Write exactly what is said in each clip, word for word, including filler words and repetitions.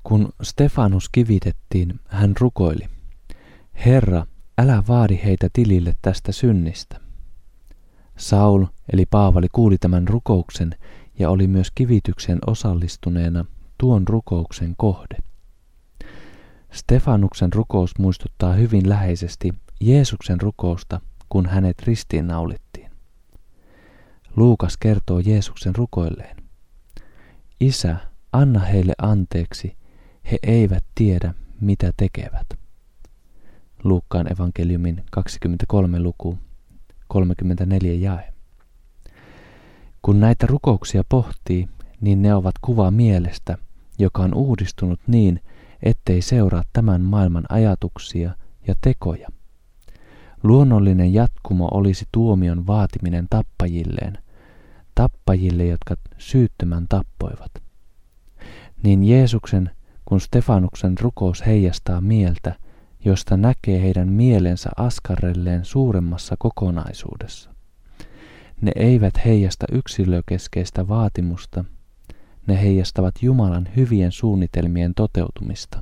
Kun Stefanus kivitettiin, hän rukoili: Herra, älä vaadi heitä tilille tästä synnistä. Saul eli Paavali kuuli tämän rukouksen ja oli myös kivitykseen osallistuneena tuon rukouksen kohde. Stefanuksen rukous muistuttaa hyvin läheisesti Jeesuksen rukousta, kun hänet ristiinnaulittiin. Luukas kertoo Jeesuksen rukoilleen: Isä, anna heille anteeksi, he eivät tiedä, mitä tekevät. Luukkaan evankeliumin kaksikymmentäkolme luku, kolmekymmentäneljä jae. Kun näitä rukouksia pohtii, niin ne ovat kuva mielestä, joka on uudistunut niin, ettei seuraa tämän maailman ajatuksia ja tekoja. Luonnollinen jatkumo olisi tuomion vaatiminen tappajilleen, tappajille, jotka syyttömän tappoivat. Niin Jeesuksen kun Stefanuksen rukous heijastaa mieltä, josta näkee heidän mielensä askarrelleen suuremmassa kokonaisuudessa. Ne eivät heijasta yksilökeskeistä vaatimusta, ne heijastavat Jumalan hyvien suunnitelmien toteutumista.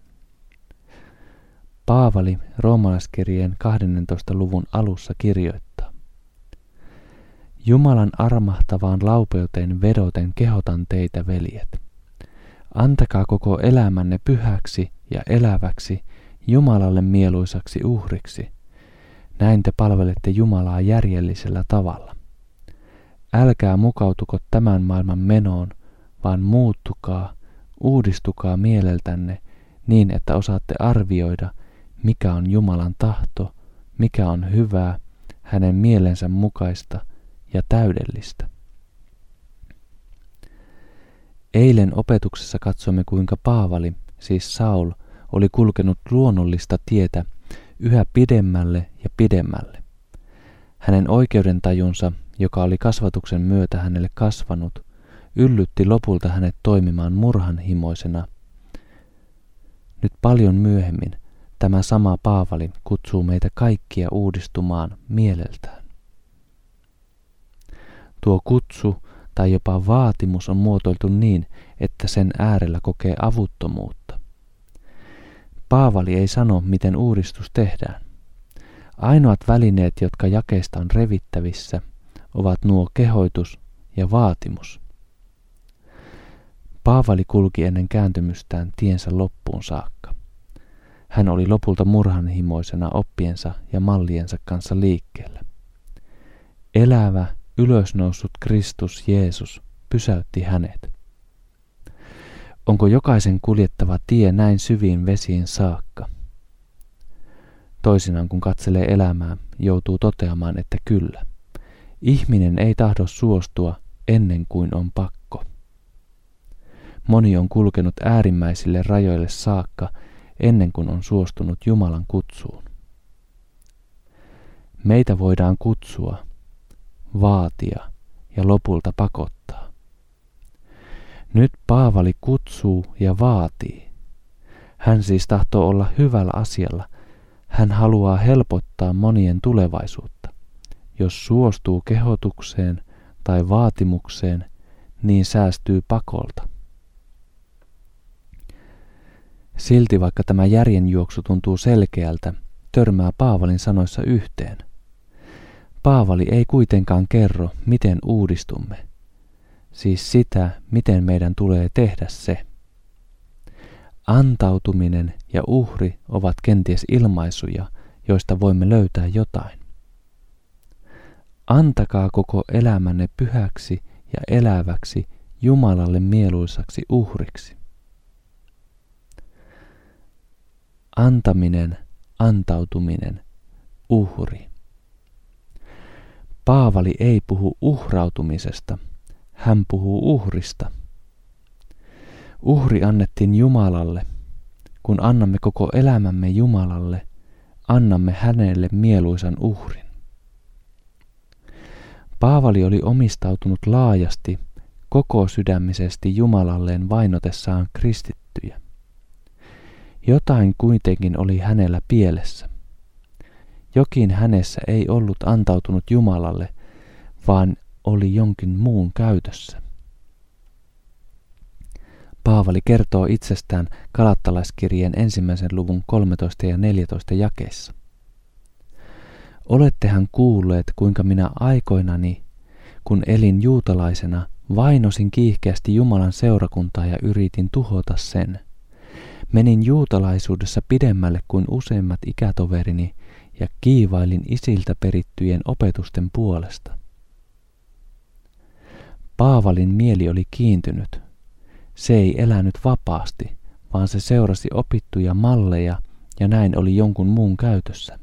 Paavali roomalaiskirjeen kahdentoista luvun alussa kirjoittaa: Jumalan armahtavaan laupeuteen vedoten kehotan teitä, veljet. Antakaa koko elämänne pyhäksi ja eläväksi, Jumalalle mieluisaksi uhriksi. Näin te palvelette Jumalaa järjellisellä tavalla. Älkää mukautuko tämän maailman menoon, vaan muuttukaa, uudistukaa mieleltänne niin, että osaatte arvioida, mikä on Jumalan tahto, mikä on hyvää, hänen mielensä mukaista ja täydellistä. Eilen opetuksessa katsomme, kuinka Paavali, siis Saul, oli kulkenut luonnollista tietä yhä pidemmälle ja pidemmälle. Hänen oikeudentajunsa, joka oli kasvatuksen myötä hänelle kasvanut, yllytti lopulta hänet toimimaan murhanhimoisena. Nyt paljon myöhemmin tämä sama Paavali kutsuu meitä kaikkia uudistumaan mieleltään. Tuo kutsu tai jopa vaatimus on muotoiltu niin, että sen äärellä kokee avuttomuutta. Paavali ei sano, miten uudistus tehdään. Ainoat välineet, jotka jakeesta on revittävissä, ovat nuo kehoitus ja vaatimus. Paavali kulki ennen kääntymystään tiensä loppuun saakka. Hän oli lopulta murhanhimoisena oppiensa ja malliensa kanssa liikkeellä. Elävä, ylösnoussut Kristus Jeesus pysäytti hänet. Onko jokaisen kuljettava tie näin syviin vesiin saakka? Toisinaan kun katselee elämää, joutuu toteamaan, että kyllä. Ihminen ei tahdo suostua ennen kuin on pakko. Moni on kulkenut äärimmäisille rajoille saakka ennen kuin on suostunut Jumalan kutsuun. Meitä voidaan kutsua, vaatia ja lopulta pakottaa. Nyt Paavali kutsuu ja vaatii. Hän siis tahtoo olla hyvällä asialla. Hän haluaa helpottaa monien tulevaisuutta. Jos suostuu kehotukseen tai vaatimukseen, niin säästyy pakolta. Silti vaikka tämä järjenjuoksu tuntuu selkeältä, törmää Paavalin sanoissa yhteen. Paavali ei kuitenkaan kerro, miten uudistumme. Siis sitä, miten meidän tulee tehdä se. Antautuminen ja uhri ovat kenties ilmaisuja, joista voimme löytää jotain. Antakaa koko elämänne pyhäksi ja eläväksi, Jumalalle mieluisaksi uhriksi. Antaminen, antautuminen, uhri. Paavali ei puhu uhrautumisesta, hän puhuu uhrista. Uhri annettiin Jumalalle. Kun annamme koko elämämme Jumalalle, annamme hänelle mieluisan uhrin. Paavali oli omistautunut laajasti, koko sydämisesti Jumalalleen vainotessaan kristittyjä. Jotain kuitenkin oli hänellä pielessä. Jokin hänessä ei ollut antautunut Jumalalle, vaan oli jonkin muun käytössä. Paavali kertoo itsestään Galattalaiskirjeen ensimmäisen luvun kolmetoista ja neljätoista jakeissa. Olettehan kuulleet, kuinka minä aikoinani, kun elin juutalaisena, vainosin kiihkeästi Jumalan seurakuntaa ja yritin tuhota sen. Menin juutalaisuudessa pidemmälle kuin useimmat ikätoverini ja kiivailin isiltä perittyjen opetusten puolesta. Paavalin mieli oli kiintynyt. Se ei elänyt vapaasti, vaan se seurasi opittuja malleja ja näin oli jonkun muun käytössä.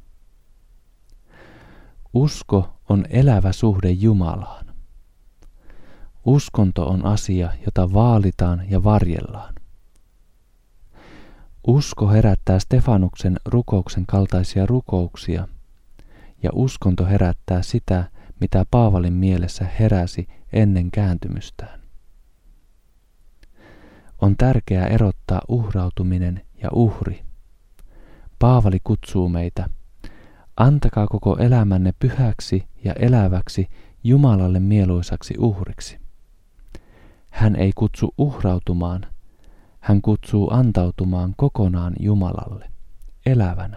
Usko on elävä suhde Jumalaan. Uskonto on asia, jota vaalitaan ja varjellaan. Usko herättää Stefanuksen rukouksen kaltaisia rukouksia, ja uskonto herättää sitä, mitä Paavalin mielessä heräsi ennen kääntymystään. On tärkeää erottaa uhrautuminen ja uhri. Paavali kutsuu meitä, antakaa koko elämänne pyhäksi ja eläväksi Jumalalle mieluisaksi uhriksi. Hän ei kutsu uhrautumaan, hän kutsuu antautumaan kokonaan Jumalalle, elävänä.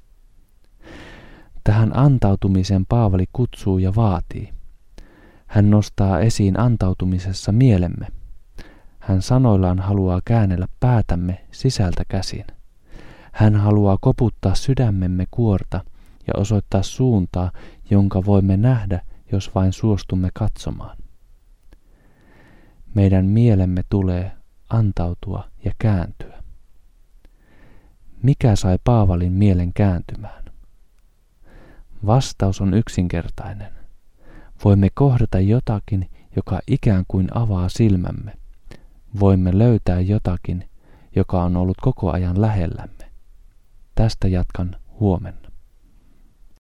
Tähän antautumiseen Paavali kutsuu ja vaatii. Hän nostaa esiin antautumisessa mielemme. Hän sanoillaan haluaa käännellä päätämme sisältä käsin. Hän haluaa koputtaa sydämemme kuorta ja osoittaa suuntaa, jonka voimme nähdä, jos vain suostumme katsomaan. Meidän mielemme tulee antautua ja kääntyä. Mikä sai Paavalin mielen kääntymään? Vastaus on yksinkertainen. Voimme kohdata jotakin, joka ikään kuin avaa silmämme. Voimme löytää jotakin, joka on ollut koko ajan lähellämme. Tästä jatkan huomenna.